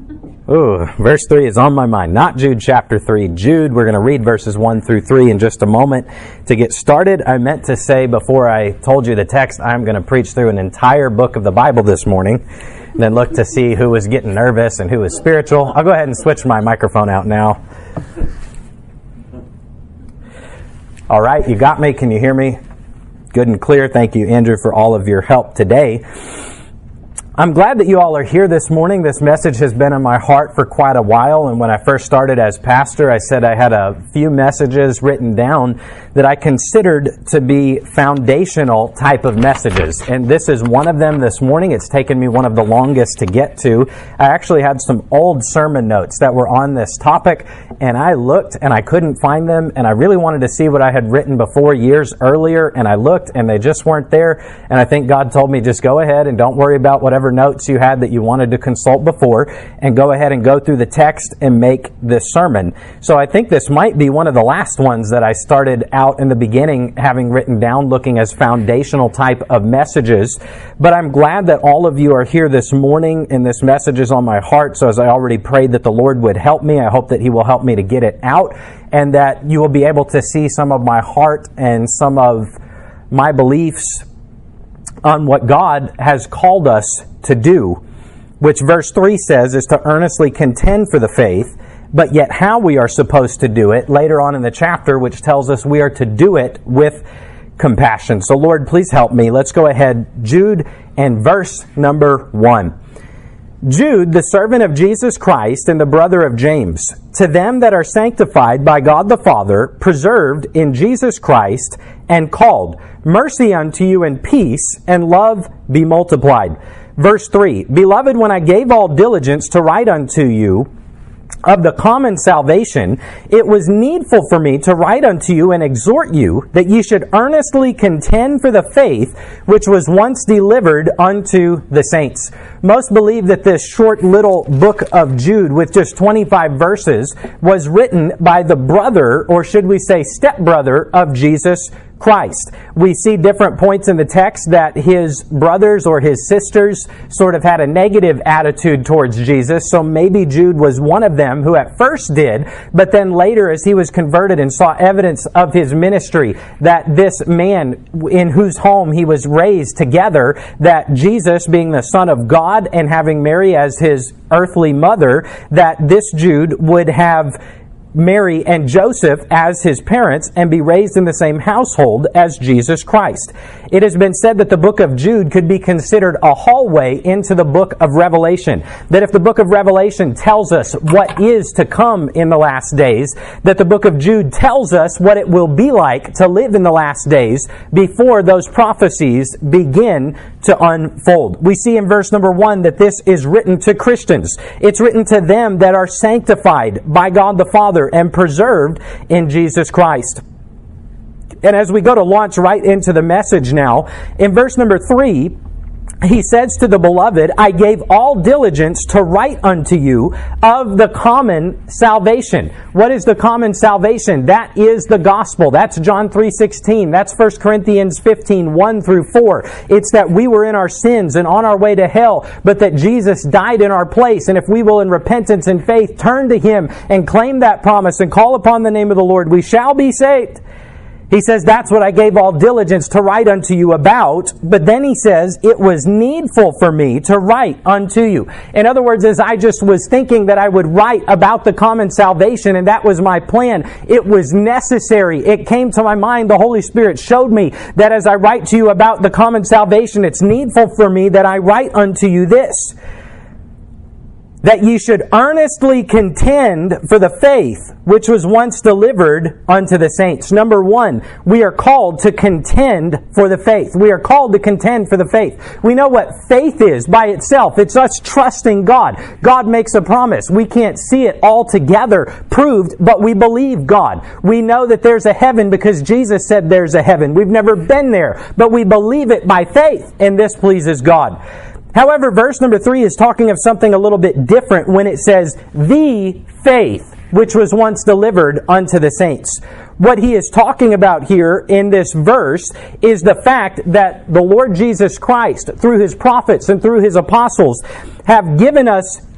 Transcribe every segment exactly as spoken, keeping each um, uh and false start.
Ooh, verse three is on my mind. Not Jude chapter three. Jude, we're going to read verses one through three in just a moment. To get started, I meant to say before I told you the text, I'm going to preach through an entire book of the Bible this morning. And then look to see who was getting nervous and who was spiritual. I'll go ahead and switch my microphone out now. All right, you got me. Can you hear me? Good and clear. Thank you, Andrew, for all of your help today. I'm glad that you all are here this morning. This message has been in my heart for quite a while, and when I first started as pastor, I said I had a few messages written down that I considered to be foundational type of messages, and this is one of them this morning. It's taken me one of the longest to get to. I actually had some old sermon notes that were on this topic, and I looked and I couldn't find them, and I really wanted to see what I had written before years earlier, and I looked and they just weren't there, and I think God told me just go ahead and don't worry about whatever notes you had that you wanted to consult before, and go ahead and go through the text and make this sermon. So I think this might be one of the last ones that I started out in the beginning having written down looking as foundational type of messages. But I'm glad that all of you are here this morning, and this message is on my heart. So as I already prayed that the Lord would help me, I hope that He will help me to get it out, and that you will be able to see some of my heart and some of my beliefs on what God has called us to do, which verse three says is to earnestly contend for the faith, but yet how we are supposed to do it later on in the chapter, which tells us we are to do it with compassion. So Lord, please help me. Let's go ahead. Jude and verse number one. Jude, the servant of Jesus Christ and the brother of James, to them that are sanctified by God the Father, preserved in Jesus Christ, and called, mercy unto you and peace, and love be multiplied. Verse three, Beloved, when I gave all diligence to write unto you of the common salvation, it was needful for me to write unto you and exhort you that ye should earnestly contend for the faith which was once delivered unto the saints. Most believe that this short little book of Jude with just twenty-five verses was written by the brother, or should we say stepbrother, of Jesus Christ. We see different points in the text that his brothers or his sisters sort of had a negative attitude towards Jesus, so maybe Jude was one of them who at first did, but then later as he was converted and saw evidence of his ministry, that this man in whose home he was raised together, that Jesus being the Son of God and having Mary as his earthly mother, that this Jude would have Mary and Joseph as his parents and be raised in the same household as Jesus Christ. It has been said that the book of Jude could be considered a hallway into the book of Revelation. That if the book of Revelation tells us what is to come in the last days, that the book of Jude tells us what it will be like to live in the last days before those prophecies begin to unfold. We see in verse number one that this is written to Christians. It's written to them that are sanctified by God the Father and preserved in Jesus Christ. And as we go to launch right into the message now, in verse number three, he says to the beloved, I gave all diligence to write unto you of the common salvation. What is the common salvation? That is the gospel. That's John three sixteen. That's First Corinthians fifteen, one through four. It's that we were in our sins and on our way to hell, but that Jesus died in our place. And if we will in repentance and faith turn to Him and claim that promise and call upon the name of the Lord, we shall be saved. He says, that's what I gave all diligence to write unto you about. But then he says, it was needful for me to write unto you. In other words, as I just was thinking that I would write about the common salvation, and that was my plan, it was necessary. It came to my mind. The Holy Spirit showed me that as I write to you about the common salvation, it's needful for me that I write unto you this, that ye should earnestly contend for the faith which was once delivered unto the saints. Number one, we are called to contend for the faith. We are called to contend for the faith. We know what faith is by itself. It's us trusting God. God makes a promise. We can't see it altogether proved, but we believe God. We know that there's a heaven because Jesus said there's a heaven. We've never been there, but we believe it by faith, and this pleases God. However, verse number three is talking of something a little bit different when it says, the faith which was once delivered unto the saints. What he is talking about here in this verse is the fact that the Lord Jesus Christ, through His prophets and through His apostles, have given us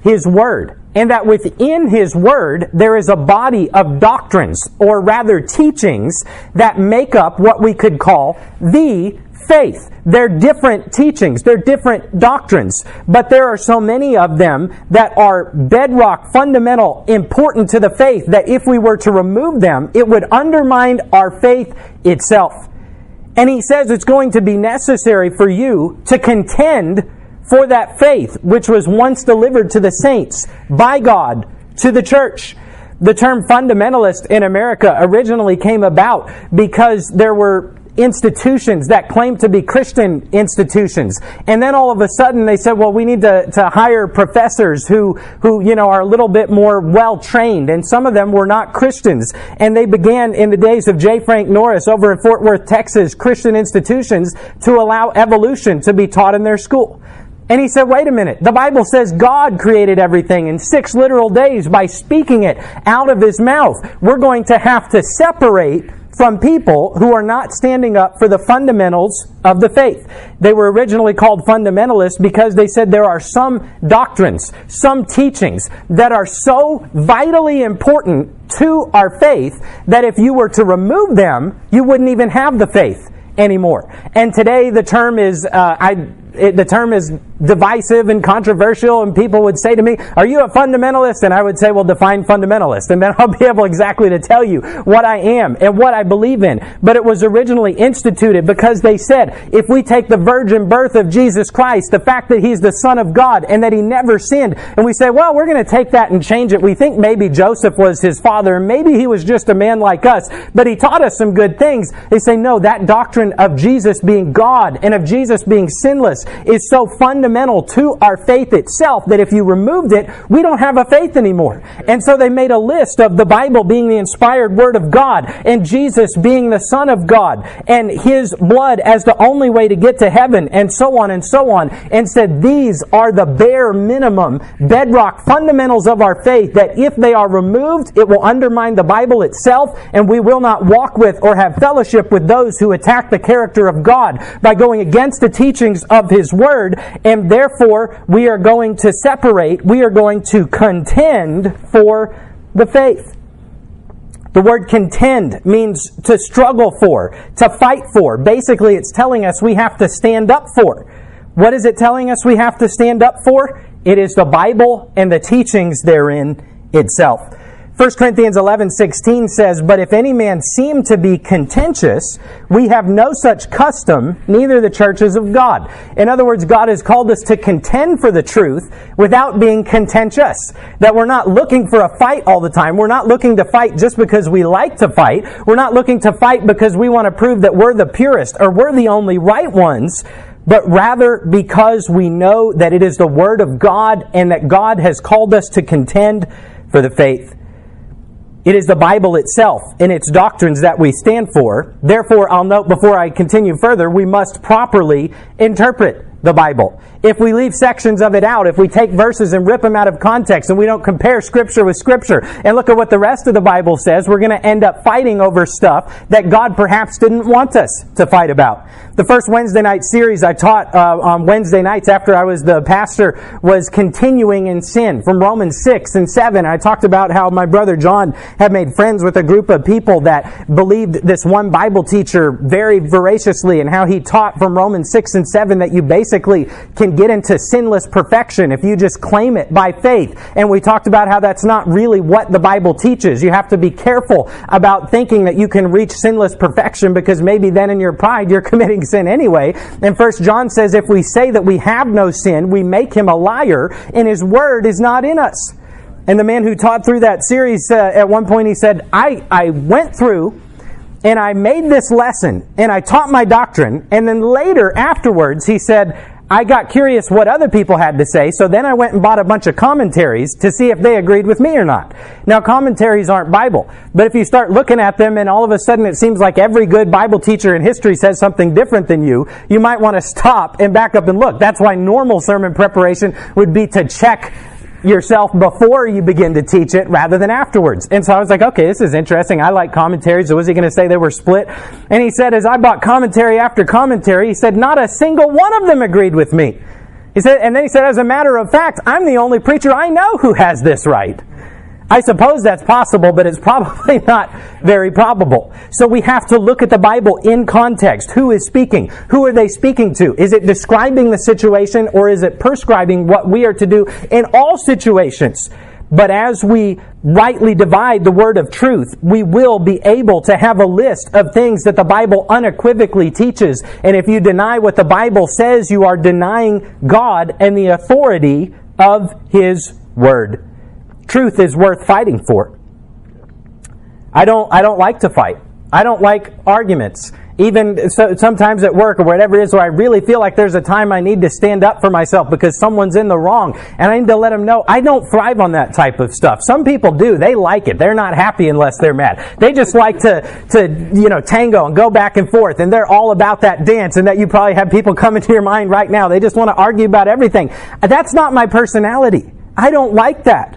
His Word, and that within His Word there is a body of doctrines, or rather teachings, that make up what we could call the faith. They're different teachings, they're different doctrines, but there are so many of them that are bedrock, fundamental, important to the faith, that if we were to remove them, it would undermine our faith itself. And he says it's going to be necessary for you to contend for that faith which was once delivered to the saints by God to the church. The term fundamentalist in America originally came about because there were institutions that claimed to be Christian institutions, and then all of a sudden they said, well, we need to, to hire professors who, who you know, are a little bit more well-trained, and some of them were not Christians, and they began in the days of J. Frank Norris over in Fort Worth, Texas, Christian institutions to allow evolution to be taught in their school. And he said, wait a minute, the Bible says God created everything in six literal days by speaking it out of His mouth. We're going to have to separate from people who are not standing up for the fundamentals of the faith. They were originally called fundamentalists because they said there are some doctrines, some teachings that are so vitally important to our faith that if you were to remove them, you wouldn't even have the faith anymore. And today the term is, uh, I, it, the term is divisive and controversial, and people would say to me, are you a fundamentalist? And I would say, well, define fundamentalist, and then I'll be able exactly to tell you what I am and what I believe in. But it was originally instituted because they said, if we take the virgin birth of Jesus Christ, the fact that He's the Son of God and that He never sinned, and we say, well, we're going to take that and change it. We think maybe Joseph was His father, and maybe he was just a man like us, but he taught us some good things. They say, no, that doctrine of Jesus being God and of Jesus being sinless is so fundamental to our faith itself that if you removed it, we don't have a faith anymore. And so they made a list of the Bible being the inspired Word of God, and Jesus being the Son of God, and His blood as the only way to get to heaven, and so on and so on, and said these are the bare minimum, bedrock fundamentals of our faith, that if they are removed, it will undermine the Bible itself, and we will not walk with or have fellowship with those who attack the character of God by going against the teachings of His Word, and therefore we are going to separate, we are going to contend for the faith. The word contend means to struggle for, to fight for. Basically, it's telling us we have to stand up for. What is it telling us we have to stand up for? It is the Bible and the teachings therein itself. First Corinthians eleven sixteen says, but if any man seem to be contentious, we have no such custom, neither the churches of God. In other words, God has called us to contend for the truth without being contentious. That we're not looking for a fight all the time. We're not looking to fight just because we like to fight. We're not looking to fight because we want to prove that we're the purest or we're the only right ones, but rather because we know that it is the Word of God and that God has called us to contend for the faith. It is the Bible itself and its doctrines that we stand for. Therefore, I'll note before I continue further, we must properly interpret the Bible. If we leave sections of it out, if we take verses and rip them out of context and we don't compare Scripture with Scripture and look at what the rest of the Bible says, we're going to end up fighting over stuff that God perhaps didn't want us to fight about. The first Wednesday night series I taught uh, on Wednesday nights after I was the pastor was continuing in sin from Romans six and seven. I talked about how my brother John had made friends with a group of people that believed this one Bible teacher very voraciously, and how he taught from Romans six and seven that you basically can get into sinless perfection if you just claim it by faith. And we talked about how that's not really what the Bible teaches. You have to be careful about thinking that you can reach sinless perfection, because maybe then in your pride you're committing sin anyway. And First John says if we say that we have no sin, we make him a liar, and his word is not in us. And the man who taught through that series, uh, at one point he said, I, I went through and I made this lesson and I taught my doctrine, and then later afterwards he said, I got curious what other people had to say, so then I went and bought a bunch of commentaries to see if they agreed with me or not. Now, commentaries aren't Bible, but if you start looking at them and all of a sudden it seems like every good Bible teacher in history says something different than you, you might want to stop and back up and look. That's why normal sermon preparation would be to check yourself before you begin to teach it rather than afterwards. And so I was like, okay, this is interesting. I like commentaries. So was he going to say they were split? And he said, as I bought commentary after commentary, he said, not a single one of them agreed with me. He said, and then he said, as a matter of fact, I'm the only preacher I know who has this right. I suppose that's possible, but it's probably not very probable. So we have to look at the Bible in context. Who is speaking? Who are they speaking to? Is it describing the situation, or is it prescribing what we are to do in all situations? But as we rightly divide the word of truth, we will be able to have a list of things that the Bible unequivocally teaches. And if you deny what the Bible says, you are denying God and the authority of His Word. Truth is worth fighting for. I don't, I don't like to fight. I don't like arguments. Even so, sometimes at work or whatever it is where I really feel like there's a time I need to stand up for myself because someone's in the wrong, and I need to let them know. I don't thrive on that type of stuff. Some people do. They like it. They're not happy unless they're mad. They just like to, to you know, tango and go back and forth, and they're all about that dance, and that you probably have people come into your mind right now. They just want to argue about everything. That's not my personality. I don't like that.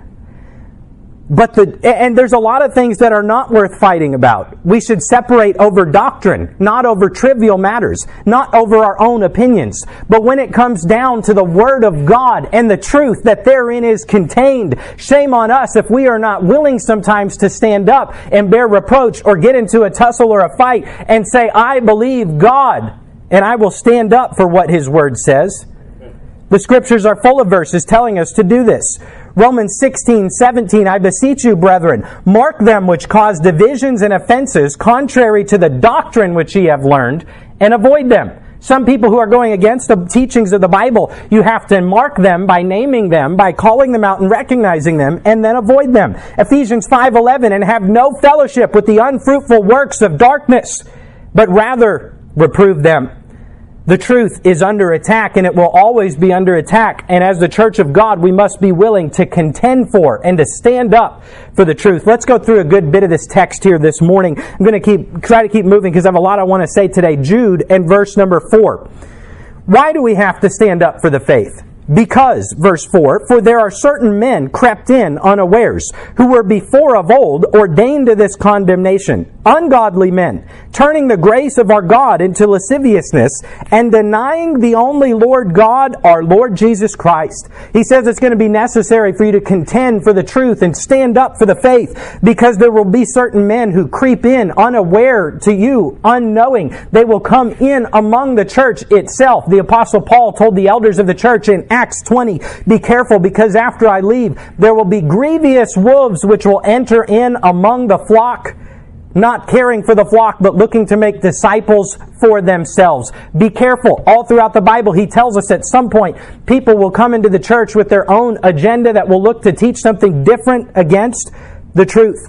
But the, and there's a lot of things that are not worth fighting about. We should separate over doctrine, not over trivial matters, not over our own opinions. But when it comes down to the Word of God and the truth that therein is contained, shame on us if we are not willing sometimes to stand up and bear reproach or get into a tussle or a fight and say, I believe God, and I will stand up for what His Word says. The Scriptures are full of verses telling us to do this. Romans sixteen seventeen, I beseech you, brethren, mark them which cause divisions and offenses contrary to the doctrine which ye have learned, and avoid them. Some people who are going against the teachings of the Bible, you have to mark them by naming them, by calling them out and recognizing them, and then avoid them. Ephesians five eleven, and have no fellowship with the unfruitful works of darkness, but rather reprove them. The truth is under attack, and it will always be under attack. And as the church of God, we must be willing to contend for and to stand up for the truth. Let's go through a good bit of this text here this morning. I'm going to keep try to keep moving because I have a lot I want to say today. Jude and verse number four. Why do we have to stand up for the faith? Because, verse four, for there are certain men crept in unawares, who were before of old ordained to this condemnation, ungodly men, turning the grace of our God into lasciviousness, and denying the only Lord God, our Lord Jesus Christ. He says it's going to be necessary for you to contend for the truth and stand up for the faith, because there will be certain men who creep in unaware to you, unknowing. They will come in among the church itself. The Apostle Paul told the elders of the church in Acts twenty, be careful, because after I leave, there will be grievous wolves which will enter in among the flock, not caring for the flock, but looking to make disciples for themselves. Be careful. All throughout the Bible, he tells us at some point, people will come into the church with their own agenda that will look to teach something different against the truth.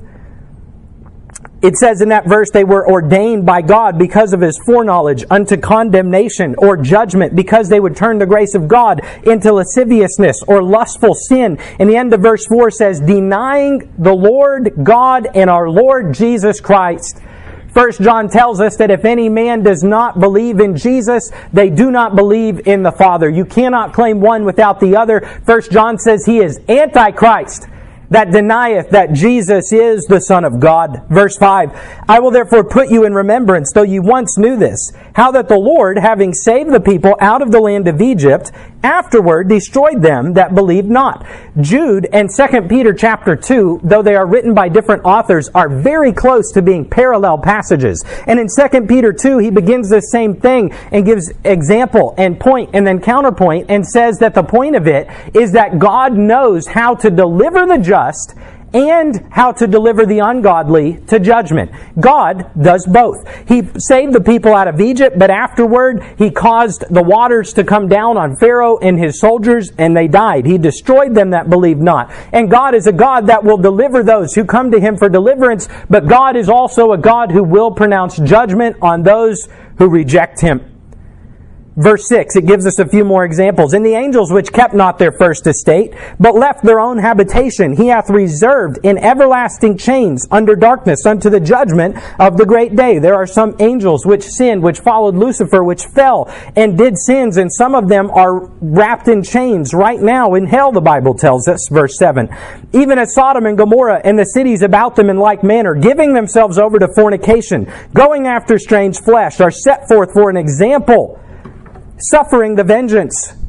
It says in that verse, they were ordained by God because of His foreknowledge unto condemnation or judgment, because they would turn the grace of God into lasciviousness or lustful sin. And the end of verse four says, denying the Lord God and our Lord Jesus Christ. First John tells us that if any man does not believe in Jesus, they do not believe in the Father. You cannot claim one without the other. First John says he is Antichrist, that denieth that Jesus is the Son of God. Verse five, I will therefore put you in remembrance, though you once knew this, how that the Lord, having saved the people out of the land of Egypt, afterward destroyed them that believed not. Jude and Second Peter chapter two, though they are written by different authors, are very close to being parallel passages. And in Second Peter two, he begins the same thing and gives example and point and then counterpoint, and says that the point of it is that God knows how to deliver the just and how to deliver the ungodly to judgment. God does both. He saved the people out of Egypt, but afterward He caused the waters to come down on Pharaoh and his soldiers, and they died. He destroyed them that believed not. And God is a God that will deliver those who come to Him for deliverance, but God is also a God who will pronounce judgment on those who reject Him. Verse six, it gives us a few more examples. And the angels which kept not their first estate, but left their own habitation, He hath reserved in everlasting chains under darkness unto the judgment of the great day. There are some angels which sinned, which followed Lucifer, which fell and did sins, and some of them are wrapped in chains right now in hell, the Bible tells us. Verse seven, even as Sodom and Gomorrah and the cities about them in like manner, giving themselves over to fornication, going after strange flesh, are set forth for an example, suffering the vengeance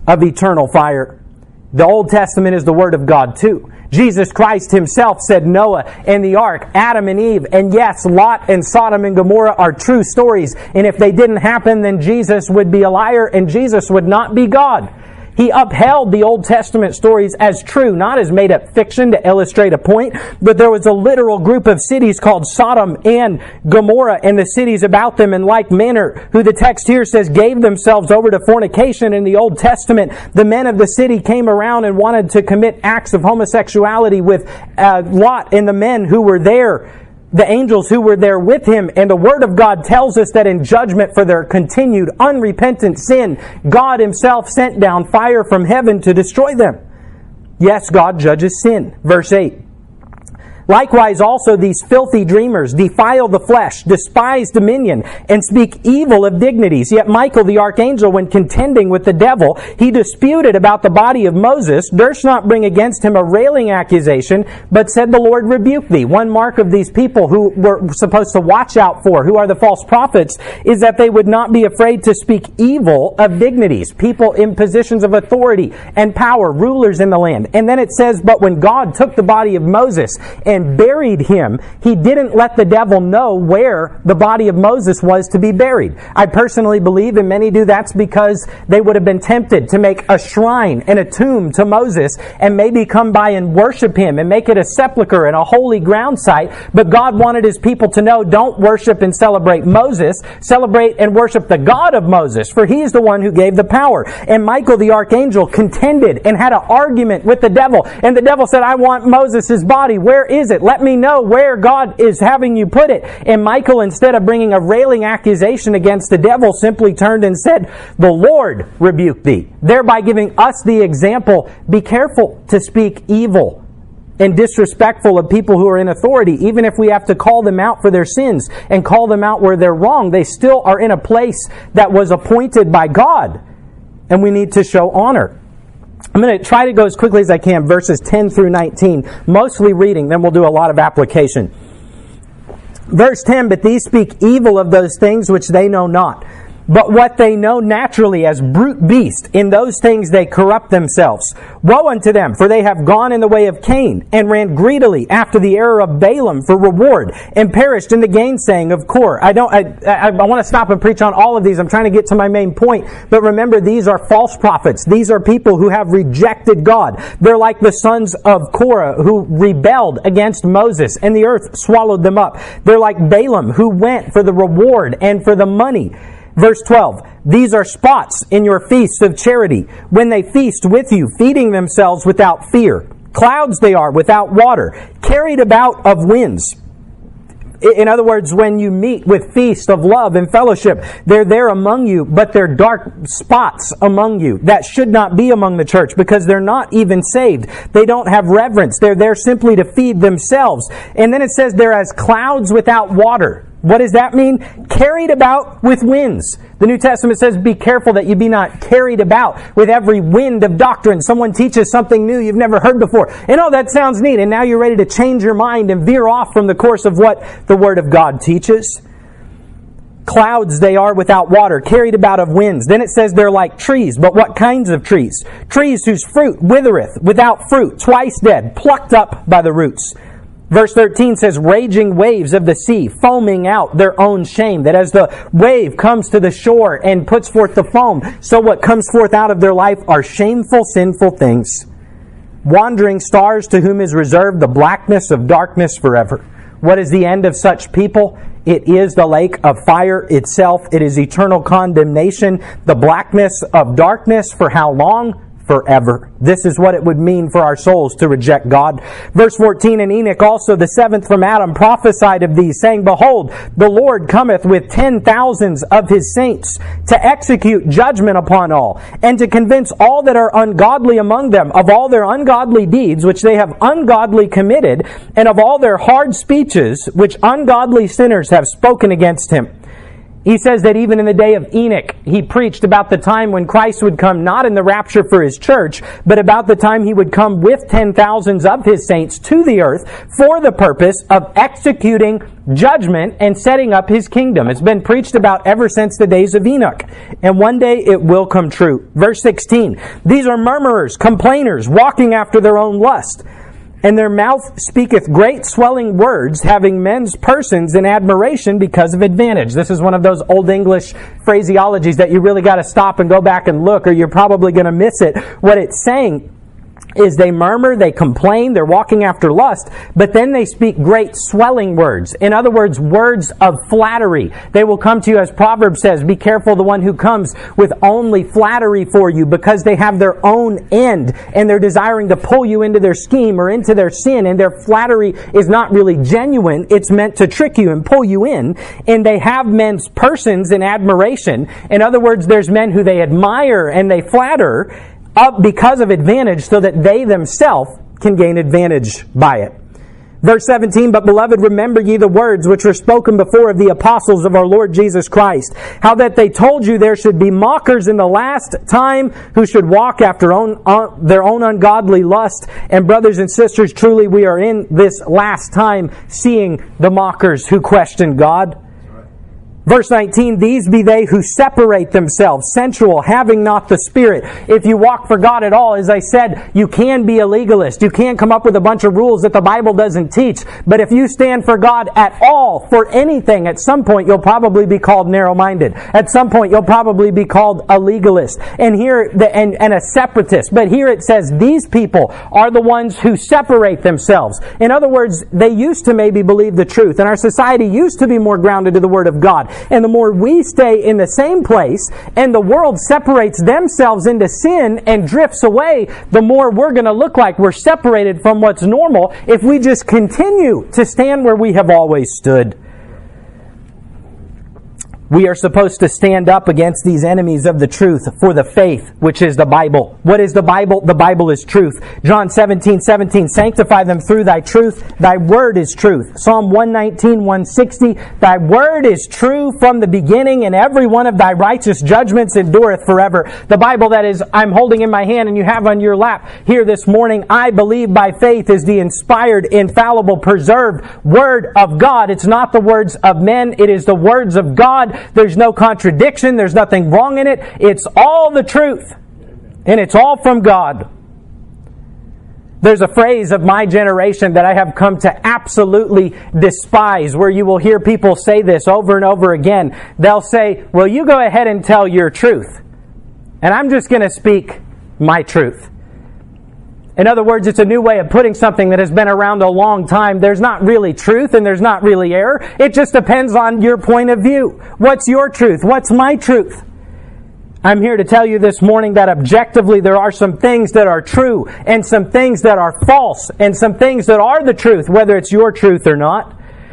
of eternal fire. The Old Testament is the Word of God too. Jesus Christ Himself said Noah and the ark, Adam and Eve, and yes, Lot and Sodom and Gomorrah are true stories. And if they didn't happen, then Jesus would be a liar and Jesus would not be God. He upheld the Old Testament stories as true, not as made-up fiction to illustrate a point, but there was a literal group of cities called Sodom and Gomorrah and the cities about them in like manner, who the text here says gave themselves over to fornication. In the Old Testament, the men of the city came around and wanted to commit acts of homosexuality with uh, Lot and the men who were there, the angels who were there with him. And the Word of God tells us that in judgment for their continued unrepentant sin, God Himself sent down fire from heaven to destroy them. Yes, God judges sin. Verse eight. Likewise also these filthy dreamers defile the flesh, despise dominion, and speak evil of dignities. Yet Michael the archangel, when contending with the devil, he disputed about the body of Moses, durst not bring against him a railing accusation, but said, the Lord rebuke thee. One mark of these people who we're supposed to watch out for, who are the false prophets, is that they would not be afraid to speak evil of dignities, people in positions of authority and power, rulers in the land. And then it says, but when God took the body of Moses and and buried him, He didn't let the devil know where the body of Moses was to be buried. I personally believe, and many do, that's because they would have been tempted to make a shrine and a tomb to Moses and maybe come by and worship him and make it a sepulcher and a holy ground site. But God wanted His people to know, don't worship and celebrate Moses. Celebrate and worship the God of Moses, for He is the one who gave the power. And Michael the archangel contended and had an argument with the devil. And the devil said, I want Moses' body. Where is it? Let me know where God is having you put it. And Michael, instead of bringing a railing accusation against the devil, simply turned and said, the Lord rebuke thee, thereby giving us the example. Be careful to speak evil and disrespectful of people who are in authority. Even if we have to call them out for their sins and call them out where they're wrong, they still are in a place that was appointed by God, and we need to show honor. I'm going to try to go as quickly as I can, verses ten through nineteen, mostly reading, then we'll do a lot of application. Verse ten, but these speak evil of those things which they know not, but what they know naturally as brute beasts, in those things they corrupt themselves. Woe unto them, for they have gone in the way of Cain, and ran greedily after the error of Balaam for reward, and perished in the gainsaying of Kor. I don't. I, I, I want to stop and preach on all of these. I'm trying to get to my main point. But remember, these are false prophets. These are people who have rejected God. They're like the sons of Korah who rebelled against Moses, and the earth swallowed them up. They're like Balaam, who went for the reward and for the money. Verse twelve, these are spots in your feasts of charity, when they feast with you, feeding themselves without fear. Clouds they are without water, carried about of winds. In other words, when you meet with feast of love and fellowship, they're there among you, but they're dark spots among you that should not be among the church, because they're not even saved. They don't have reverence. They're there simply to feed themselves. And then it says they're as clouds without water. What does that mean? Carried about with winds. The New Testament says, be careful that you be not carried about with every wind of doctrine. Someone teaches something new you've never heard before. And oh, that sounds neat. And now you're ready to change your mind and veer off from the course of what the Word of God teaches. Clouds they are without water, carried about of winds. Then it says they're like trees. But what kinds of trees? Trees whose fruit withereth, without fruit, twice dead, plucked up by the roots. Verse thirteen says, raging waves of the sea, foaming out their own shame. That as the wave comes to the shore and puts forth the foam, so what comes forth out of their life are shameful, sinful things. Wandering stars, to whom is reserved the blackness of darkness forever. What is the end of such people? It is the lake of fire itself. It is eternal condemnation. The blackness of darkness for how long? Forever. This is what it would mean for our souls to reject God. Verse fourteen, and Enoch also, the seventh from Adam, prophesied of these, saying, behold, the Lord cometh with ten thousands of His saints to execute judgment upon all, and to convince all that are ungodly among them of all their ungodly deeds which they have ungodly committed, and of all their hard speeches which ungodly sinners have spoken against Him. He says that even in the day of Enoch, he preached about the time when Christ would come, not in the rapture for his church, but about the time he would come with ten thousands of his saints to the earth for the purpose of executing judgment and setting up his kingdom. It's been preached about ever since the days of Enoch. And one day it will come true. Verse sixteen, these are murmurers, complainers, walking after their own lust. And their mouth speaketh great swelling words, having men's persons in admiration because of advantage. This is one of those old English phraseologies that you really got to stop and go back and look, or you're probably going to miss it. What it's saying is they murmur, they complain, they're walking after lust, but then they speak great swelling words. In other words, words of flattery. They will come to you, as Proverbs says, be careful the one who comes with only flattery for you, because they have their own end and they're desiring to pull you into their scheme or into their sin, and their flattery is not really genuine. It's meant to trick you and pull you in, and they have men's persons in admiration. In other words, there's men who they admire and they flatter up because of advantage, so that they themselves can gain advantage by it. Verse seventeen, but beloved, remember ye the words which were spoken before of the apostles of our Lord Jesus Christ, how that they told you there should be mockers in the last time, who should walk after own, uh, their own ungodly lust. And brothers and sisters, truly we are in this last time seeing the mockers who question God. Verse nineteen, these be they who separate themselves, sensual, having not the Spirit. If you walk for God at all, as I said, you can be a legalist. You can come up with a bunch of rules that the Bible doesn't teach. But if you stand for God at all, for anything, at some point you'll probably be called narrow-minded. At some point you'll probably be called a legalist. And here, the, and, and a separatist. But here it says these people are the ones who separate themselves. In other words, they used to maybe believe the truth. And our society used to be more grounded to the Word of God. And the more we stay in the same place and the world separates themselves into sin and drifts away, the more we're going to look like we're separated from what's normal if we just continue to stand where we have always stood. We are supposed to stand up against these enemies of the truth for the faith, which is the Bible. What is the Bible? The Bible is truth. John seventeen seventeen, sanctify them through thy truth. Thy word is truth. Psalm one nineteen, one sixty, thy word is true from the beginning, and every one of thy righteous judgments endureth forever. The Bible that is, I'm holding in my hand and you have on your lap here this morning, I believe by faith, is the inspired, infallible, preserved word of God. It's not the words of men. It is the words of God. There's no contradiction. There's nothing wrong in it. It's all the truth. And it's all from God. There's a phrase of my generation that I have come to absolutely despise, where you will hear people say this over and over again. They'll say, well, you go ahead and tell your truth, and I'm just going to speak my truth. In other words, it's a new way of putting something that has been around a long time. There's not really truth and there's not really error. It just depends on your point of view. What's your truth? What's my truth? I'm here to tell you this morning that objectively there are some things that are true and some things that are false and some things that are the truth, whether it's your truth or not.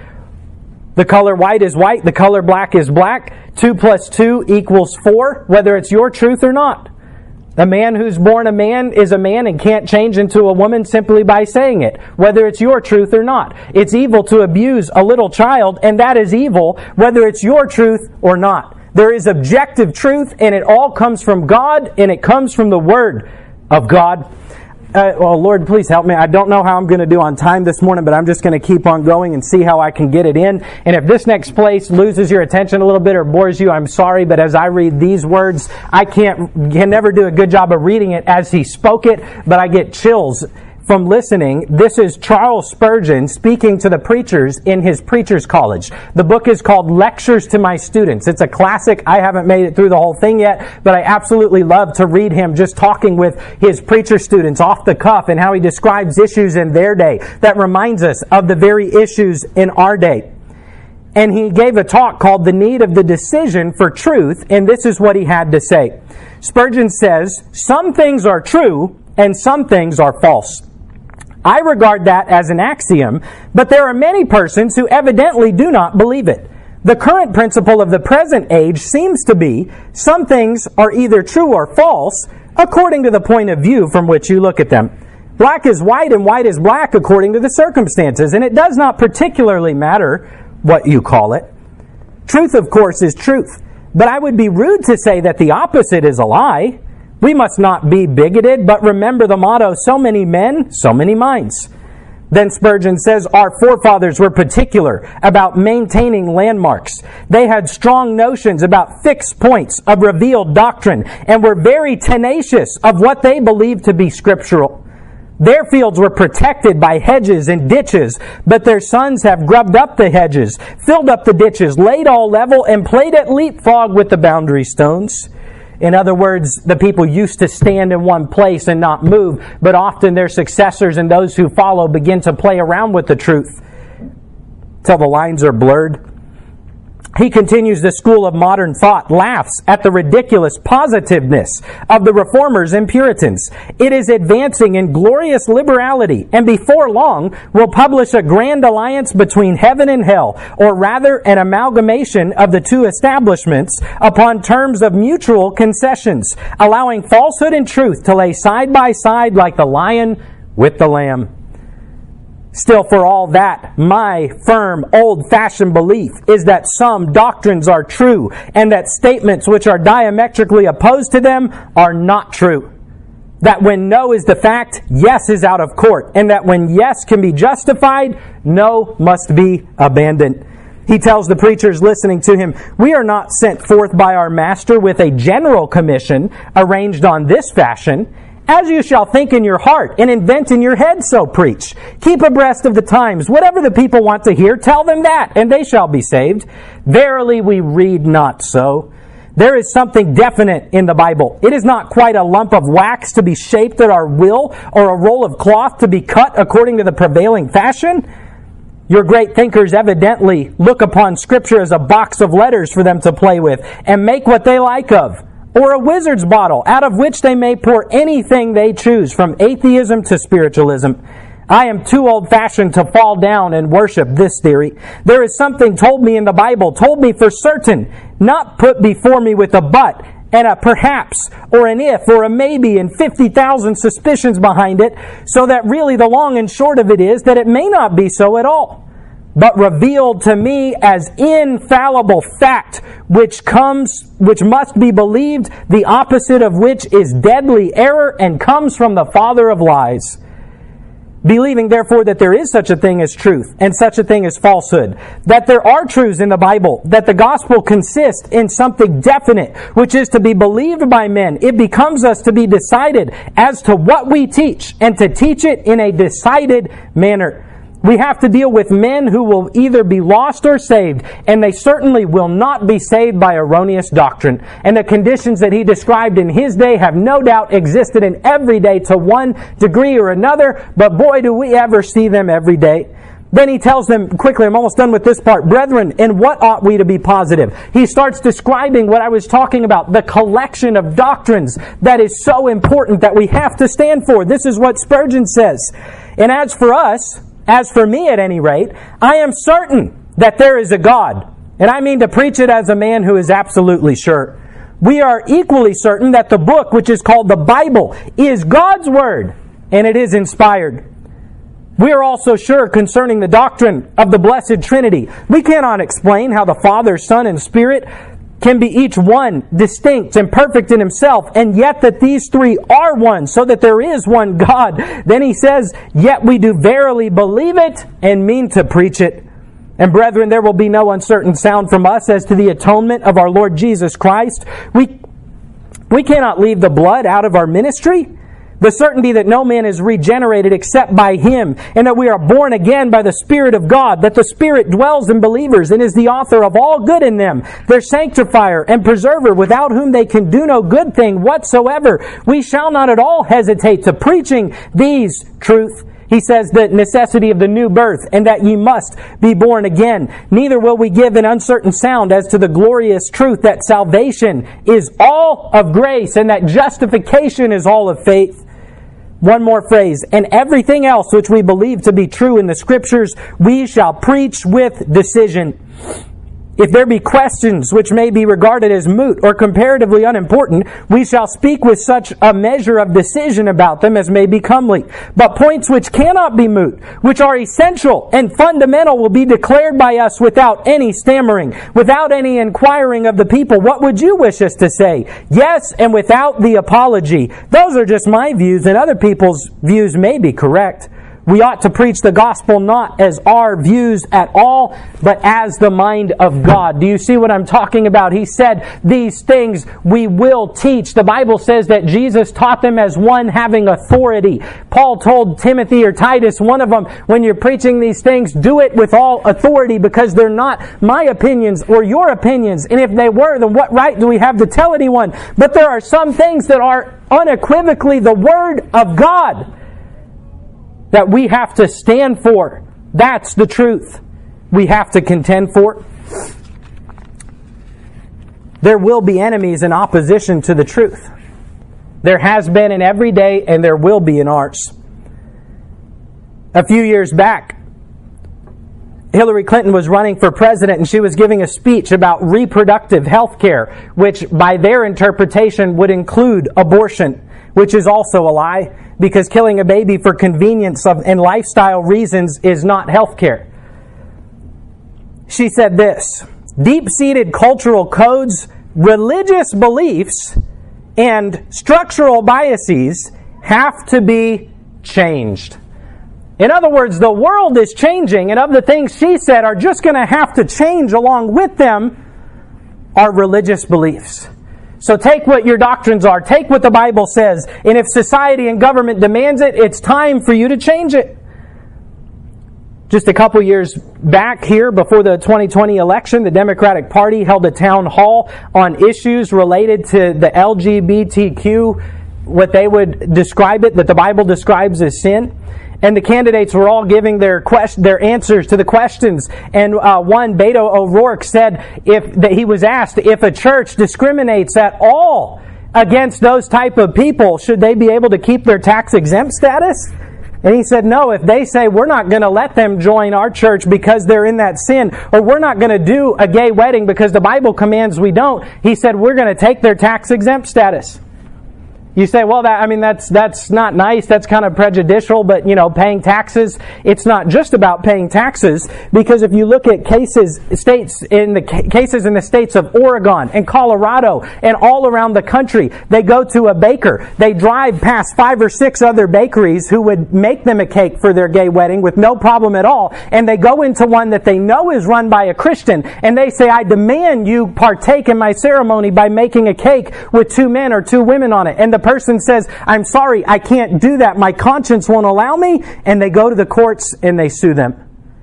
The color white is white. The color black is black. Two plus two equals four, whether it's your truth or not. A man who's born a man is a man and can't change into a woman simply by saying it, whether it's your truth or not. It's evil to abuse a little child, and that is evil, whether it's your truth or not. There is objective truth, and it all comes from God, and it comes from the Word of God. Uh, well, Lord, please help me. I don't know how I'm going to do on time this morning, but I'm just going to keep on going and see how I can get it in. And if this next place loses your attention a little bit or bores you, I'm sorry, but as I read these words, I can't can never do a good job of reading it as he spoke it, but I get chills from listening. This is Charles Spurgeon speaking to the preachers in his preacher's college. The book is called Lectures to My Students. It's a classic. I haven't made it through the whole thing yet, but I absolutely love to read him just talking with his preacher students off the cuff and how he describes issues in their day that reminds us of the very issues in our day. And he gave a talk called The Need of the Decision for Truth, and this is what he had to say. Spurgeon says, some things are true and some things are false. I regard that as an axiom, but there are many persons who evidently do not believe it. The current principle of the present age seems to be some things are either true or false according to the point of view from which you look at them. Black is white and white is black according to the circumstances, and it does not particularly matter what you call it. Truth, of course, is truth. But I would be rude to say that the opposite is a lie. We must not be bigoted, but remember the motto, so many men, so many minds. Then Spurgeon says, our forefathers were particular about maintaining landmarks. They had strong notions about fixed points of revealed doctrine and were very tenacious of what they believed to be scriptural. Their fields were protected by hedges and ditches, but their sons have grubbed up the hedges, filled up the ditches, laid all level, and played at leapfrog with the boundary stones. In other words, the people used to stand in one place and not move, but often their successors and those who follow begin to play around with the truth till the lines are blurred. He continues, the school of modern thought laughs at the ridiculous positiveness of the Reformers and Puritans. It is advancing in glorious liberality, and before long will publish a grand alliance between heaven and hell, or rather an amalgamation of the two establishments upon terms of mutual concessions, allowing falsehood and truth to lay side by side like the lion with the lamb. Still, for all that, my firm, old-fashioned belief is that some doctrines are true and that statements which are diametrically opposed to them are not true. That when no is the fact, yes is out of court, and that when yes can be justified, no must be abandoned. He tells the preachers listening to him, we are not sent forth by our master with a general commission arranged on this fashion. As you shall think in your heart and invent in your head, so preach. Keep abreast of the times. Whatever the people want to hear, tell them that, and they shall be saved. Verily we read not so. There is something definite in the Bible. It is not quite a lump of wax to be shaped at our will, or a roll of cloth to be cut according to the prevailing fashion. Your great thinkers evidently look upon Scripture as a box of letters for them to play with and make what they like of, or a wizard's bottle out of which they may pour anything they choose, from atheism to spiritualism. I am too old-fashioned to fall down and worship this theory. There is something told me in the Bible, told me for certain, not put before me with a but and a perhaps or an if or a maybe and fifty thousand suspicions behind it, so that really the long and short of it is that it may not be so at all, but revealed to me as infallible fact, which comes, which must be believed, the opposite of which is deadly error and comes from the father of lies. Believing, therefore, that there is such a thing as truth and such a thing as falsehood, that there are truths in the Bible, that the gospel consists in something definite, which is to be believed by men, it becomes us to be decided as to what we teach and to teach it in a decided manner. We have to deal with men who will either be lost or saved, and they certainly will not be saved by erroneous doctrine. And the conditions that he described in his day have no doubt existed in every day to one degree or another, but boy, do we ever see them every day. Then he tells them, quickly, I'm almost done with this part, brethren, in what ought we to be positive? He starts describing what I was talking about, the collection of doctrines that is so important that we have to stand for. This is what Spurgeon says. And as for us, as for me at any rate, I am certain that there is a God. And I mean to preach it as a man who is absolutely sure. We are equally certain that the book, which is called the Bible, is God's Word, and it is inspired. We are also sure concerning the doctrine of the Blessed Trinity. We cannot explain how the Father, Son, and Spirit can be each one distinct and perfect in himself, and yet that these three are one, so that there is one God. Then he says, yet we do verily believe it and mean to preach it. And brethren, there will be no uncertain sound from us as to the atonement of our Lord Jesus Christ. We, we cannot leave the blood out of our ministry. The certainty that no man is regenerated except by Him, and that we are born again by the Spirit of God, that the Spirit dwells in believers and is the author of all good in them, their sanctifier and preserver, without whom they can do no good thing whatsoever. We shall not at all hesitate to preaching these truth. He says the necessity of the new birth, and that ye must be born again. Neither will we give an uncertain sound as to the glorious truth that salvation is all of grace, and that justification is all of faith. One more phrase, and everything else which we believe to be true in the Scriptures, we shall preach with decision. If there be questions which may be regarded as moot or comparatively unimportant, we shall speak with such a measure of decision about them as may be comely. But points which cannot be moot, which are essential and fundamental, will be declared by us without any stammering, without any inquiring of the people. What would you wish us to say? Yes, and without the apology. Those are just my views, and other people's views may be correct. We ought to preach the gospel not as our views at all, but as the mind of God. Do you see what I'm talking about? He said, these things we will teach. The Bible says that Jesus taught them as one having authority. Paul told Timothy or Titus, one of them, when you're preaching these things, do it with all authority, because they're not my opinions or your opinions. And if they were, then what right do we have to tell anyone? But there are some things that are unequivocally the Word of God that we have to stand for. That's the truth we have to contend for. There will be enemies in opposition to the truth. There has been in every day, and there will be in ours. A few years back, Hillary Clinton was running for president, and she was giving a speech about reproductive health care, which by their interpretation would include abortion, which is also a lie, because killing a baby for convenience of, and lifestyle reasons is not health care. She said this: deep-seated cultural codes, religious beliefs, and structural biases have to be changed. In other words, the world is changing, and of the things she said are just going to have to change along with them are religious beliefs. So take what your doctrines are, take what the Bible says, and if society and government demands it, it's time for you to change it. Just a couple years back here, before the twenty twenty election, the Democratic Party held a town hall on issues related to the L G B T Q, what they would describe it, that the Bible describes as sin. And the candidates were all giving their quest- their answers to the questions. And uh, one, Beto O'Rourke, said if that he was asked if a church discriminates at all against those type of people, should they be able to keep their tax-exempt status? And he said, no, if they say we're not going to let them join our church because they're in that sin, or we're not going to do a gay wedding because the Bible commands we don't, he said we're going to take their tax-exempt status. You say, well, that I mean, that's that's not nice. That's kind of prejudicial. But, you know, paying taxes, it's not just about paying taxes. Because if you look at cases, states in the cases in the states of Oregon and Colorado and all around the country, they go to a baker. They drive past five or six other bakeries who would make them a cake for their gay wedding with no problem at all. And they go into one that they know is run by a Christian. And they say, I demand you partake in my ceremony by making a cake with two men or two women on it. And the person says, I'm sorry, I can't do that. My conscience won't allow me. And they go to the courts and they sue them.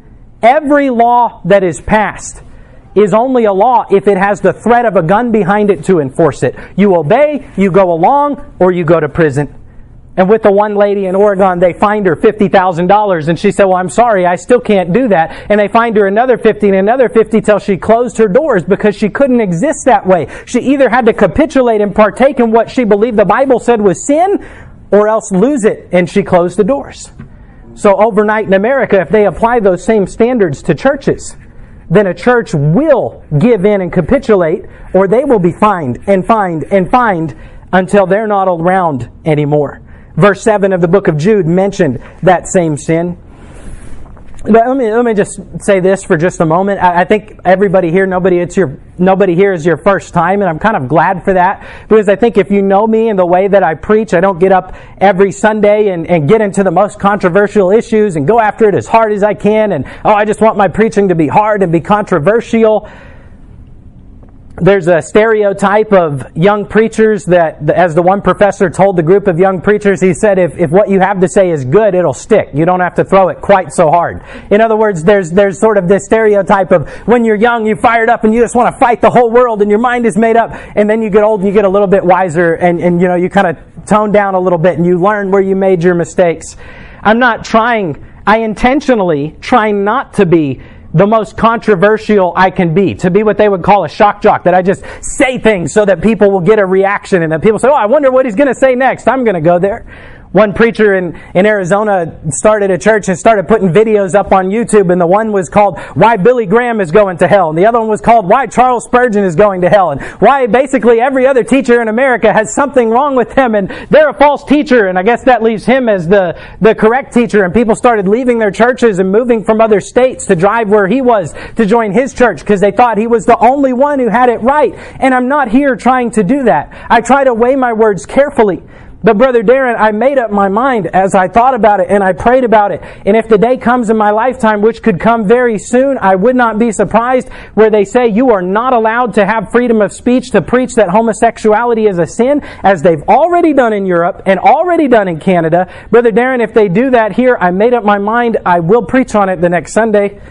Every law that is passed is only a law if it has the threat of a gun behind it to enforce it. You obey, you go along, or you go to prison. And with the one lady in Oregon, they fined her fifty thousand dollars. And she said, well, I'm sorry, I still can't do that. And they fined her another fifty and another fifty till she closed her doors because she couldn't exist that way. She either had to capitulate and partake in what she believed the Bible said was sin, or else lose it. And she closed the doors. So overnight in America, if they apply those same standards to churches, then a church will give in and capitulate, or they will be fined and fined and fined until they're not around anymore. Verse seven of the book of Jude mentioned that same sin. But let me let me just say this for just a moment. I, I think everybody here, nobody it's your nobody here is your first time, and I'm kind of glad for that, because I think if you know me and the way that I preach, I don't get up every Sunday and, and get into the most controversial issues and go after it as hard as I can, and oh, I just want my preaching to be hard and be controversial. There's a stereotype of young preachers that, as the one professor told the group of young preachers, he said, if, if what you have to say is good, it'll stick. You don't have to throw it quite so hard. In other words, there's there's sort of this stereotype of when you're young, you're fired up and you just want to fight the whole world and your mind is made up. And then you get old and you get a little bit wiser and, and you know, you kind of tone down a little bit and you learn where you made your mistakes. I'm not trying, I intentionally try not to be the most controversial I can be, to be what they would call a shock jock, that I just say things so that people will get a reaction and that people say, oh, I wonder what he's going to say next. I'm going to go there. One preacher in, in Arizona started a church and started putting videos up on YouTube, and the one was called Why Billy Graham is Going to Hell, and the other one was called Why Charles Spurgeon is Going to Hell, and why basically every other teacher in America has something wrong with them, and they're a false teacher, and I guess that leaves him as the, the correct teacher, and people started leaving their churches and moving from other states to drive where he was to join his church because they thought he was the only one who had it right. And I'm not here trying to do that. I try to weigh my words carefully. But Brother Darren, I made up my mind as I thought about it and I prayed about it. And if the day comes in my lifetime, which could come very soon, I would not be surprised where they say you are not allowed to have freedom of speech to preach that homosexuality is a sin, as they've already done in Europe and already done in Canada. Brother Darren, if they do that here, I made up my mind I will preach on it the next Sunday.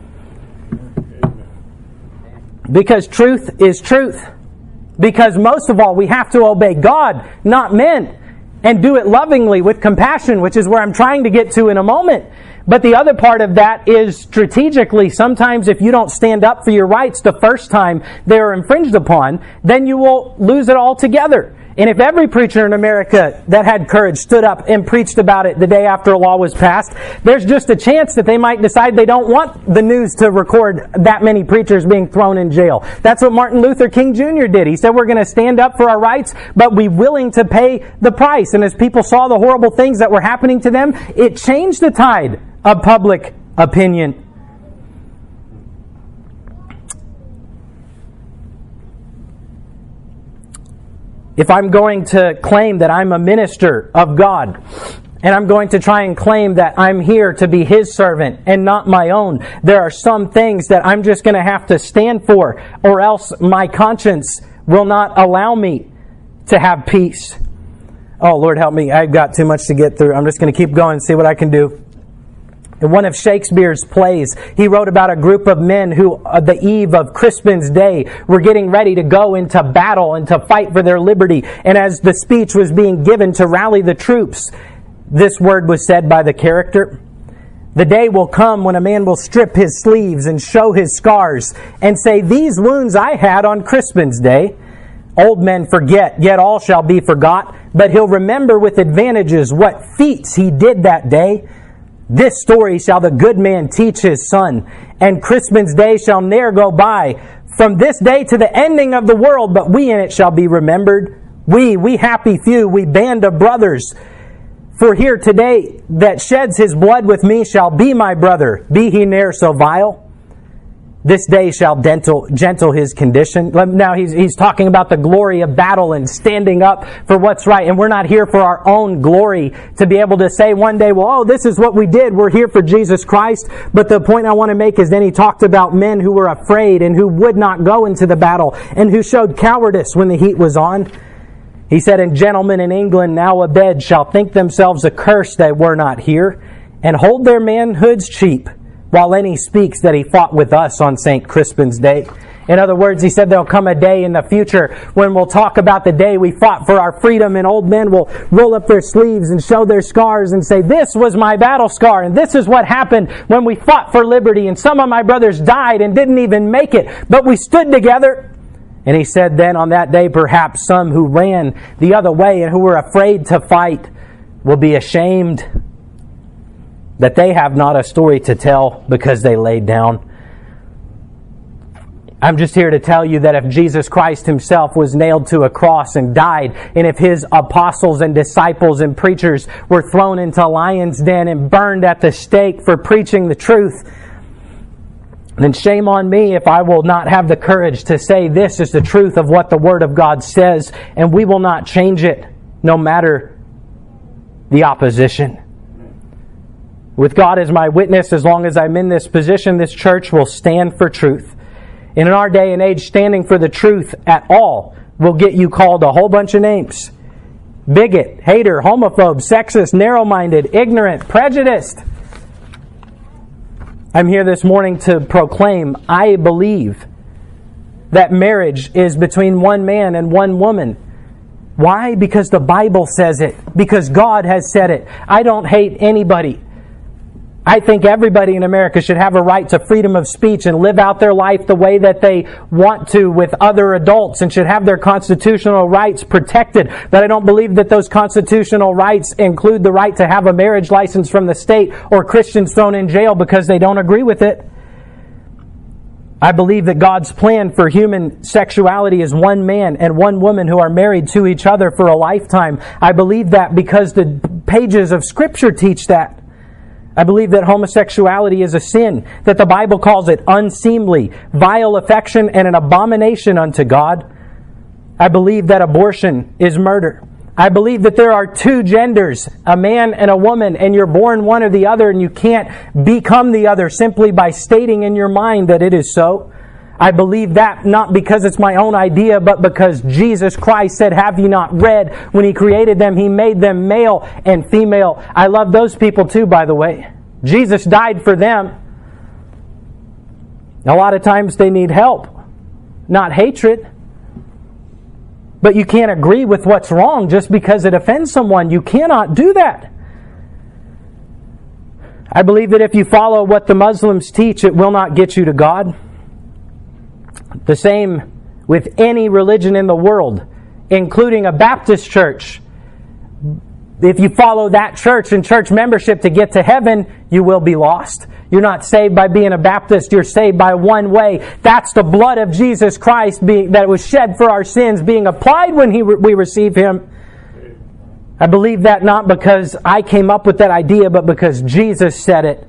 Because truth is truth. Because most of all, we have to obey God, not men. And do it lovingly with compassion, which is where I'm trying to get to in a moment. But the other part of that is strategically. Sometimes if you don't stand up for your rights the first time they are infringed upon, then you will lose it altogether. And if every preacher in America that had courage stood up and preached about it the day after a law was passed, there's just a chance that they might decide they don't want the news to record that many preachers being thrown in jail. That's what Martin Luther King Junior did. He said, we're going to stand up for our rights, but we're willing to pay the price. And as people saw the horrible things that were happening to them, it changed the tide of public opinion. If I'm going to claim that I'm a minister of God, and I'm going to try and claim that I'm here to be His servant and not my own, there are some things that I'm just going to have to stand for, or else my conscience will not allow me to have peace. Oh, Lord help me. I've got too much to get through. I'm just going to keep going and see what I can do. In one of Shakespeare's plays, he wrote about a group of men who, on the eve of Crispin's Day, were getting ready to go into battle and to fight for their liberty. And as the speech was being given to rally the troops, this word was said by the character: "The day will come when a man will strip his sleeves and show his scars and say, 'These wounds I had on Crispin's Day.' Old men forget, yet all shall be forgot. But he'll remember with advantages what feats he did that day. This story shall the good man teach his son, and Crispin's Day shall ne'er go by. From this day to the ending of the world, but we in it shall be remembered. We, we happy few, we band of brothers. For here today that sheds his blood with me shall be my brother, be he ne'er so vile. This day shall gentle, gentle his condition." Now he's, he's talking about the glory of battle and standing up for what's right. And we're not here for our own glory to be able to say one day, well, oh, this is what we did. We're here for Jesus Christ. But the point I want to make is then he talked about men who were afraid and who would not go into the battle and who showed cowardice when the heat was on. He said, "And gentlemen in England now abed shall think themselves accursed they were not here, and hold their manhoods cheap, while any speaks that he fought with us on Saint Crispin's Day." In other words, he said there'll come a day in the future when we'll talk about the day we fought for our freedom, and old men will roll up their sleeves and show their scars and say, "This was my battle scar, and this is what happened when we fought for liberty, and some of my brothers died and didn't even make it, but we stood together." And he said then on that day, perhaps some who ran the other way and who were afraid to fight will be ashamed that they have not a story to tell because they laid down. I'm just here to tell you that if Jesus Christ Himself was nailed to a cross and died, and if His apostles and disciples and preachers were thrown into a lion's den and burned at the stake for preaching the truth, then shame on me if I will not have the courage to say this is the truth of what the Word of God says, and we will not change it no matter the opposition. With God as my witness, as long as I'm in this position, this church will stand for truth. And in our day and age, standing for the truth at all will get you called a whole bunch of names. Bigot, hater, homophobe, sexist, narrow-minded, ignorant, prejudiced. I'm here this morning to proclaim, I believe that marriage is between one man and one woman. Why? Because the Bible says it. Because God has said it. I don't hate anybody. I think everybody in America should have a right to freedom of speech and live out their life the way that they want to with other adults and should have their constitutional rights protected. But I don't believe that those constitutional rights include the right to have a marriage license from the state or Christians thrown in jail because they don't agree with it. I believe that God's plan for human sexuality is one man and one woman who are married to each other for a lifetime. I believe that because the pages of Scripture teach that. I believe that homosexuality is a sin, that the Bible calls it unseemly, vile affection, and an abomination unto God. I believe that abortion is murder. I believe that there are two genders, a man and a woman, and you're born one or the other, and you can't become the other simply by stating in your mind that it is so. I believe that not because it's my own idea, but because Jesus Christ said, have you not read, when He created them, He made them male and female. I love those people too, by the way. Jesus died for them. A lot of times they need help, not hatred. But you can't agree with what's wrong just because it offends someone. You cannot do that. I believe that if you follow what the Muslims teach, it will not get you to God. The same with any religion in the world, including a Baptist church. If you follow that church and church membership to get to heaven, you will be lost. You're not saved by being a Baptist. You're saved by one way. That's the blood of Jesus Christ being, that was shed for our sins being applied when he, we receive Him. I believe that not because I came up with that idea, but because Jesus said it.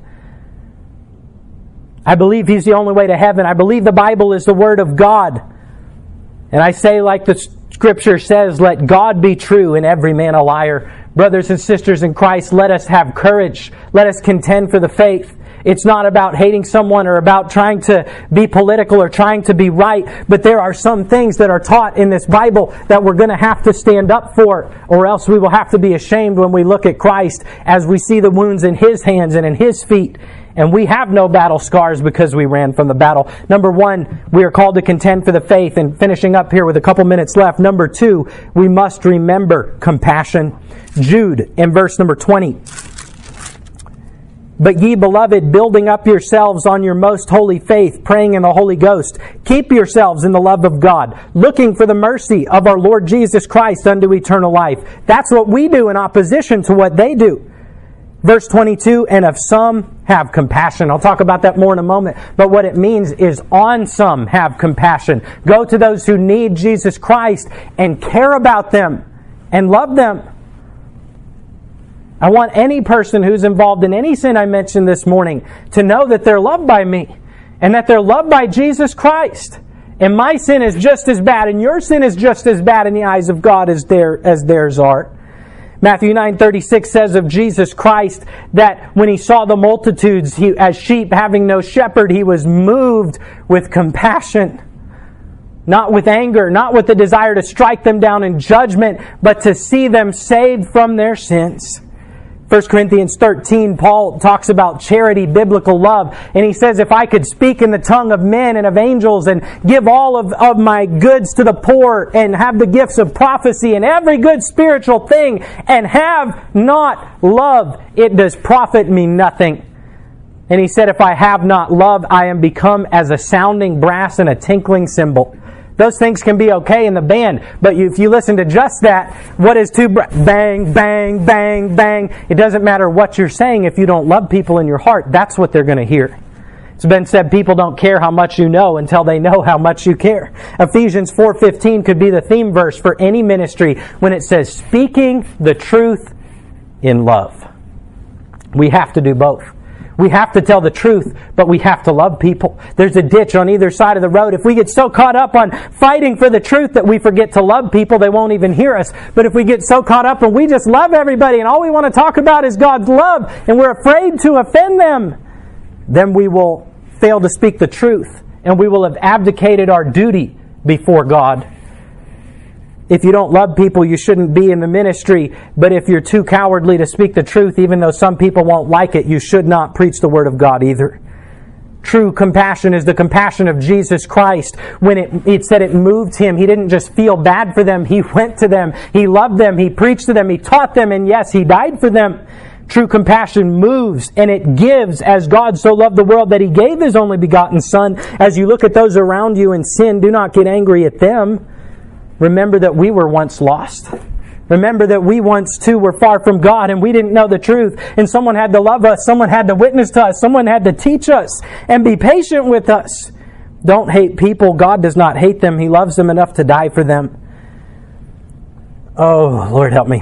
I believe He's the only way to heaven. I believe the Bible is the Word of God. And I say, like the Scripture says, let God be true and every man a liar. Brothers and sisters in Christ, let us have courage. Let us contend for the faith. It's not about hating someone or about trying to be political or trying to be right, but there are some things that are taught in this Bible that we're going to have to stand up for, or else we will have to be ashamed when we look at Christ as we see the wounds in His hands and in His feet. And we have no battle scars because we ran from the battle. Number one, we are called to contend for the faith. And finishing up here with a couple minutes left. Number two, we must remember compassion. Jude in verse number twenty. But ye, beloved, building up yourselves on your most holy faith, praying in the Holy Ghost, keep yourselves in the love of God, looking for the mercy of our Lord Jesus Christ unto eternal life. That's what we do in opposition to what they do. Verse twenty-two, and of some have compassion. I'll talk about that more in a moment. But what it means is on some have compassion. Go to those who need Jesus Christ and care about them and love them. I want any person who's involved in any sin I mentioned this morning to know that they're loved by me and that they're loved by Jesus Christ. And my sin is just as bad and your sin is just as bad in the eyes of God as, their, as theirs are. Matthew nine thirty-six says of Jesus Christ that when He saw the multitudes he, as sheep having no shepherd, He was moved with compassion. Not with anger, not with the desire to strike them down in judgment, but to see them saved from their sins. First Corinthians thirteen, Paul talks about charity, biblical love. And he says, if I could speak in the tongue of men and of angels and give all of, of my goods to the poor and have the gifts of prophecy and every good spiritual thing and have not love, it does profit me nothing. And he said, if I have not love, I am become as a sounding brass and a tinkling cymbal. Those things can be okay in the band, but if you listen to just that, what is two bra- bang, bang, bang, bang? It doesn't matter what you're saying if you don't love people in your heart. That's what they're going to hear. It's been said people don't care how much you know until they know how much you care. Ephesians four fifteen could be the theme verse for any ministry when it says, speaking the truth in love. We have to do both. We have to tell the truth, but we have to love people. There's a ditch on either side of the road. If we get so caught up on fighting for the truth that we forget to love people, they won't even hear us. But if we get so caught up and we just love everybody and all we want to talk about is God's love and we're afraid to offend them, then we will fail to speak the truth and we will have abdicated our duty before God. If you don't love people, you shouldn't be in the ministry. But if you're too cowardly to speak the truth, even though some people won't like it, you should not preach the Word of God either. True compassion is the compassion of Jesus Christ. When it, it said it moved Him, He didn't just feel bad for them. He went to them. He loved them. He preached to them. He taught them. And yes, He died for them. True compassion moves and it gives, as God so loved the world that He gave His only begotten Son. As you look at those around you in sin, do not get angry at them. Remember that we were once lost. Remember that we once too were far from God and we didn't know the truth. And someone had to love us. Someone had to witness to us. Someone had to teach us and be patient with us. Don't hate people. God does not hate them. He loves them enough to die for them. Oh, Lord help me.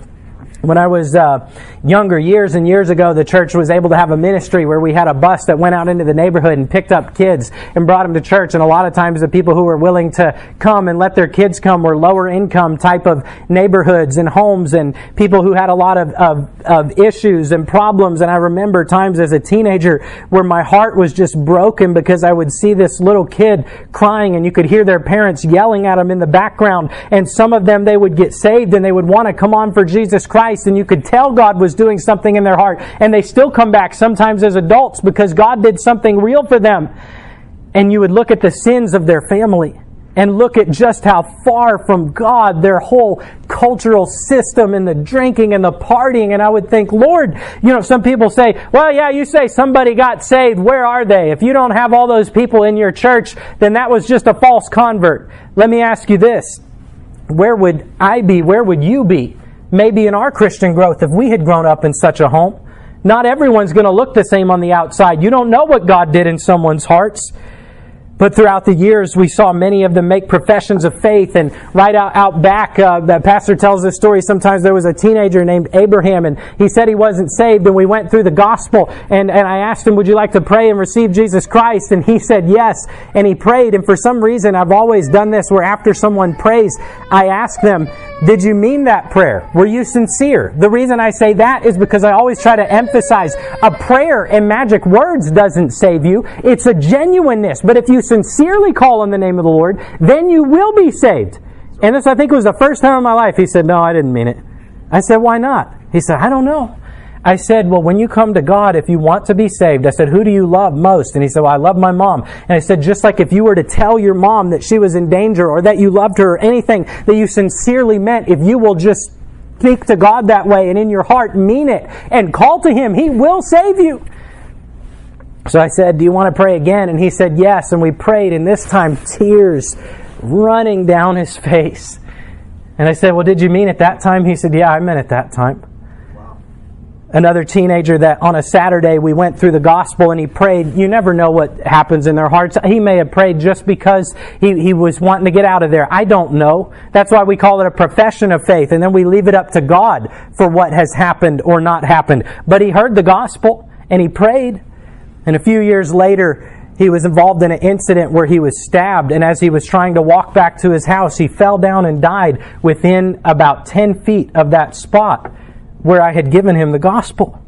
When I was uh, younger, years and years ago, the church was able to have a ministry where we had a bus that went out into the neighborhood and picked up kids and brought them to church. And a lot of times the people who were willing to come and let their kids come were lower income type of neighborhoods and homes and people who had a lot of, of, of issues and problems. And I remember times as a teenager where my heart was just broken because I would see this little kid crying and you could hear their parents yelling at them in the background. And some of them, they would get saved and they would want to come on for Jesus Christ. And you could tell God was doing something in their heart. And they still come back sometimes as adults because God did something real for them. And you would look at the sins of their family and look at just how far from God their whole cultural system and the drinking and the partying. And I would think, Lord, you know, some people say, well, yeah, you say somebody got saved. Where are they? If you don't have all those people in your church, then that was just a false convert. Let me ask you this. Where would I be? Where would you be? Maybe in our Christian growth, if we had grown up in such a home. Not everyone's going to look the same on the outside. You don't know what God did in someone's hearts. But throughout the years, we saw many of them make professions of faith. And right out, out back, uh, the pastor tells this story. Sometimes there was a teenager named Abraham, and he said he wasn't saved. And we went through the gospel, and, and I asked him, would you like to pray and receive Jesus Christ? And he said yes, and he prayed. And for some reason, I've always done this, where after someone prays, I ask them, did you mean that prayer? Were you sincere? The reason I say that is because I always try to emphasize a prayer in magic words doesn't save you. It's a genuineness. But if you sincerely call on the name of the Lord, then you will be saved. And this, I think, was the first time in my life he said, no, I didn't mean it. I said, why not? He said, I don't know. I said, well, when you come to God, if you want to be saved, I said, who do you love most? And he said, well, I love my mom. And I said, just like if you were to tell your mom that she was in danger or that you loved her or anything that you sincerely meant, if you will just speak to God that way and in your heart mean it and call to Him, He will save you. So I said, do you want to pray again? And he said, yes. And we prayed, and this time tears running down his face. And I said, well, did you mean it that time? He said, yeah, I meant it that time. Wow. Another teenager that on a Saturday we went through the gospel and he prayed. You never know what happens in their hearts. He may have prayed just because he, he was wanting to get out of there. I don't know. That's why we call it a profession of faith. And then we leave it up to God for what has happened or not happened. But he heard the gospel and he prayed. And a few years later, he was involved in an incident where he was stabbed. And as he was trying to walk back to his house, he fell down and died within about ten feet of that spot where I had given him the gospel.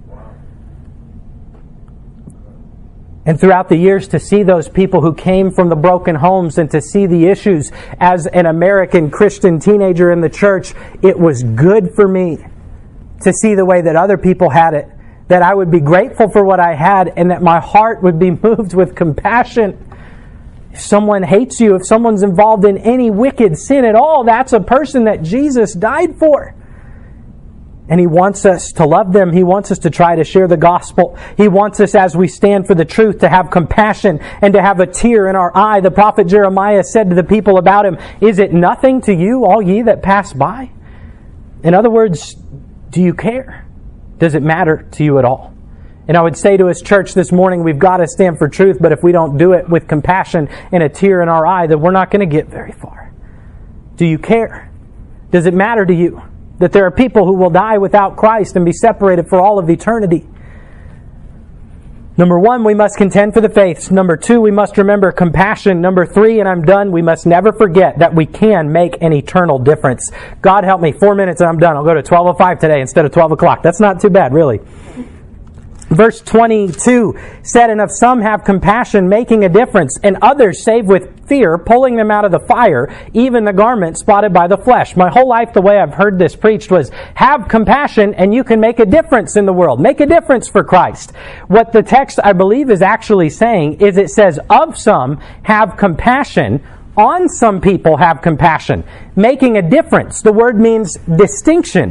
And throughout the years, to see those people who came from the broken homes and to see the issues as an American Christian teenager in the church, it was good for me to see the way that other people had it. That I would be grateful for what I had and that my heart would be moved with compassion. If someone hates you, if someone's involved in any wicked sin at all, that's a person that Jesus died for. And He wants us to love them. He wants us to try to share the gospel. He wants us, as we stand for the truth, to have compassion and to have a tear in our eye. The prophet Jeremiah said to the people about him, is it nothing to you, all ye that pass by? In other words, do you care? Does it matter to you at all? And I would say to His church this morning, we've got to stand for truth, but if we don't do it with compassion and a tear in our eye, then we're not going to get very far. Do you care? Does it matter to you that there are people who will die without Christ and be separated for all of eternity? Number one, we must contend for the faith. Number two, we must remember compassion. Number three, and I'm done, we must never forget that we can make an eternal difference. God help me, four minutes and I'm done. I'll go to twelve oh five today instead of twelve o'clock. That's not too bad, really. Verse twenty-two said, and of some have compassion, making a difference, and others save with fear, pulling them out of the fire, even the garment spotted by the flesh. My whole life, the way I've heard this preached was, have compassion and you can make a difference in the world. Make a difference for Christ. What the text, I believe, is actually saying is it says, of some have compassion, on some people have compassion. Making a difference. The word means distinction.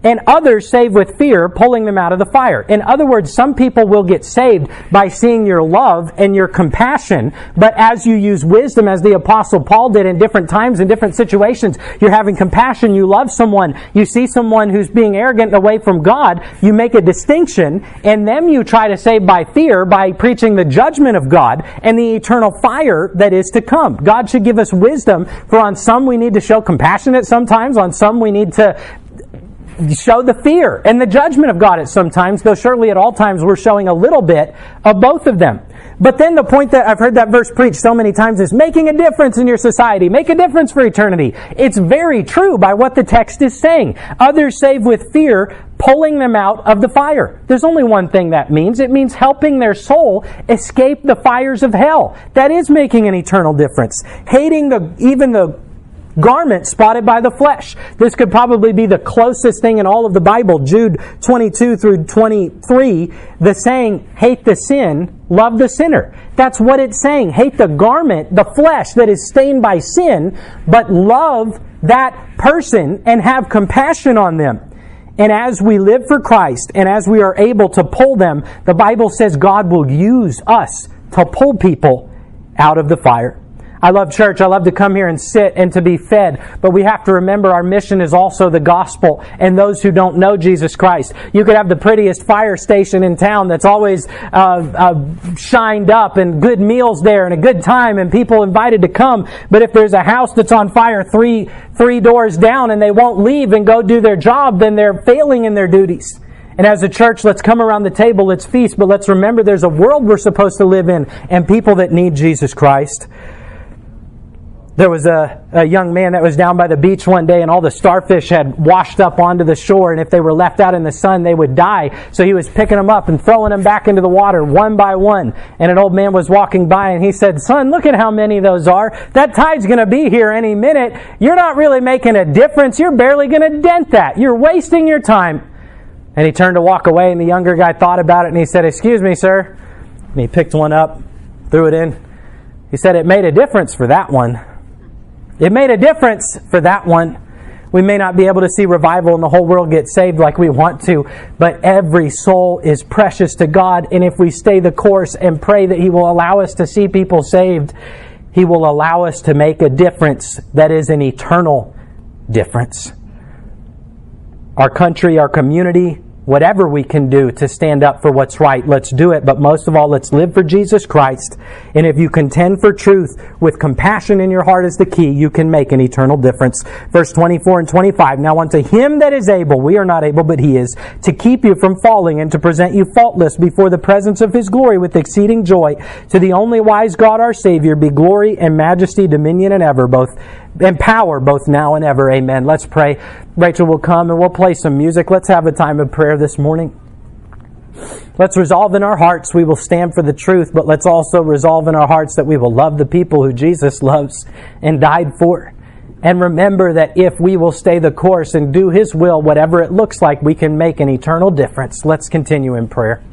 and others save with fear, pulling them out of the fire. In other words, some people will get saved by seeing your love and your compassion, but as you use wisdom, as the Apostle Paul did in different times, in different situations, you're having compassion, you love someone, you see someone who's being arrogant away from God, you make a distinction, and them you try to save by fear, by preaching the judgment of God and the eternal fire that is to come. God should give us wisdom, for on some we need to show compassion at sometimes, on some we need to show the fear and the judgment of God at some times, though surely at all times we're showing a little bit of both of them. But then the point that I've heard that verse preached so many times is making a difference in your society, make a difference for eternity. It's very true by what the text is saying. Others save with fear, pulling them out of the fire. There's only one thing that means. It means helping their soul escape the fires of hell. That is making an eternal difference. Hating the even the garment spotted by the flesh. This could probably be the closest thing in all of the Bible. Jude twenty-two through twenty-three, the saying, hate the sin, love the sinner. That's what it's saying. Hate the garment, the flesh that is stained by sin, but love that person and have compassion on them. And as we live for Christ and as we are able to pull them, the Bible says God will use us to pull people out of the fire. I love church. I love to come here and sit and to be fed. But we have to remember our mission is also the gospel and those who don't know Jesus Christ. You could have the prettiest fire station in town that's always uh, uh, shined up and good meals there and a good time and people invited to come. But if there's a house that's on fire three, three doors down and they won't leave and go do their job, then they're failing in their duties. And as a church, let's come around the table, let's feast, but let's remember there's a world we're supposed to live in and people that need Jesus Christ. There was a, a young man that was down by the beach one day and all the starfish had washed up onto the shore, and if they were left out in the sun, they would die. So he was picking them up and throwing them back into the water one by one. And an old man was walking by and he said, son, look at how many those are. That tide's going to be here any minute. You're not really making a difference. You're barely going to dent that. You're wasting your time. And he turned to walk away, and the younger guy thought about it and he said, excuse me, sir. And he picked one up, threw it in. He said, it made a difference for that one. It made a difference for that one. We may not be able to see revival and the whole world get saved like we want to, but every soul is precious to God. And if we stay the course and pray that He will allow us to see people saved, He will allow us to make a difference that is an eternal difference. Our country, our community, whatever we can do to stand up for what's right, let's do it. But most of all, let's live for Jesus Christ. And if you contend for truth with compassion in your heart as the key, you can make an eternal difference. Verse twenty-four and twenty-five, now unto Him that is able, we are not able, but He is, to keep you from falling and to present you faultless before the presence of His glory with exceeding joy. To the only wise God our Savior be glory and majesty, dominion and ever, both and power both now and ever. Amen. Let's pray. Rachel will come and we'll play some music. Let's have a time of prayer this morning. Let's resolve in our hearts we will stand for the truth, but let's also resolve in our hearts that we will love the people who Jesus loves and died for. And remember that if we will stay the course and do His will, whatever it looks like, we can make an eternal difference. Let's continue in prayer.